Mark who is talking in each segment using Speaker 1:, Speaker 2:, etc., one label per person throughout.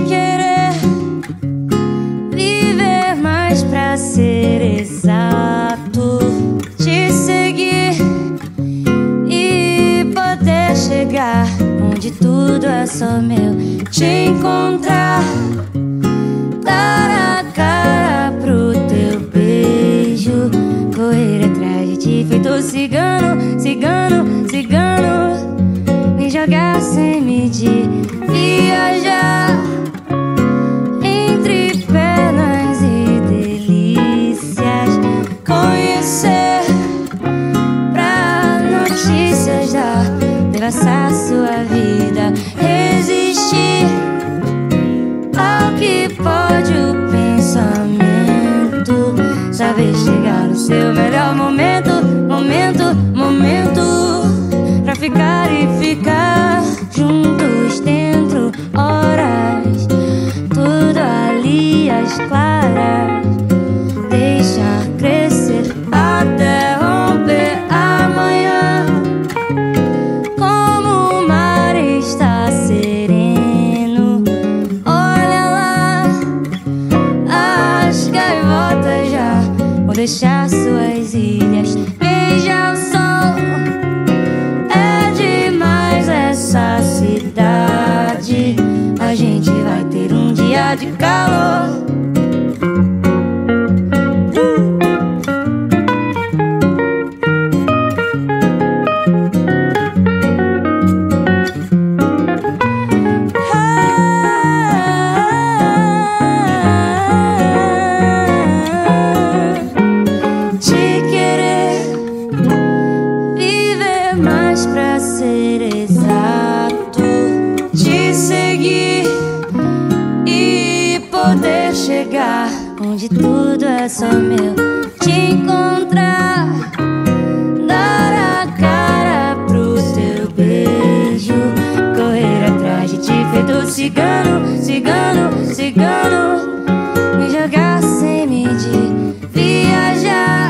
Speaker 1: querer viver mais pra ser exato, te seguir e poder chegar onde tudo é só meu, te encontrar, dar a cara pro teu beijo, correr atrás de ti feito cigano, cigano, cigano, me jogar sem medir, viajar entre penas e delícias, conhecer pra notícias dar, devassar sua vida, resistir ao que pode o pensamento, saber chegar no seu melhor momento, momento, momento, pra ficar e ficar juntos dentro horas, tudo ali às claras, deixar crescer até romper amanhã. Como o mar está sereno, olha lá, as gaivotas já vão deixar suas ilhas, beija o sol, é demais essa cidade, a gente vai ter um dia de calor. Pra ser exato, te seguir e poder chegar onde tudo é só meu, te encontrar, dar a cara pro teu beijo, correr atrás de ti feito cigano, cigano, cigano, me jogar sem medir, viajar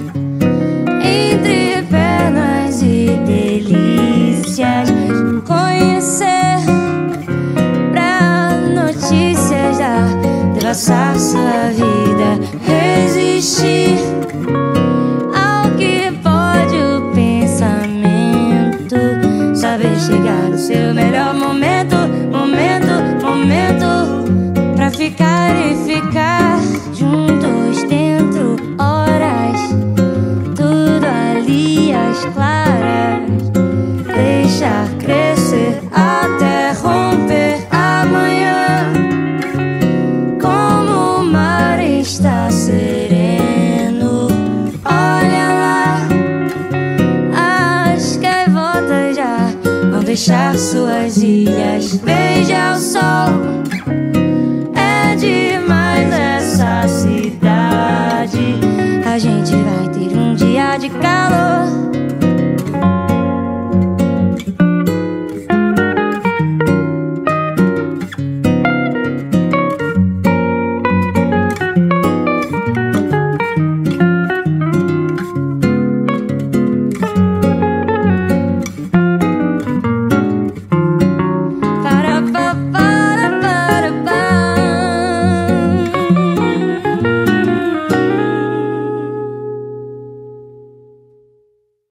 Speaker 1: entre pernas e delícias, conhecer pra notícias dar, devassar sua vida, resistir ao que pode o pensamento, saber chegar no seu melhor momento, momento, momento, pra ficar e ficar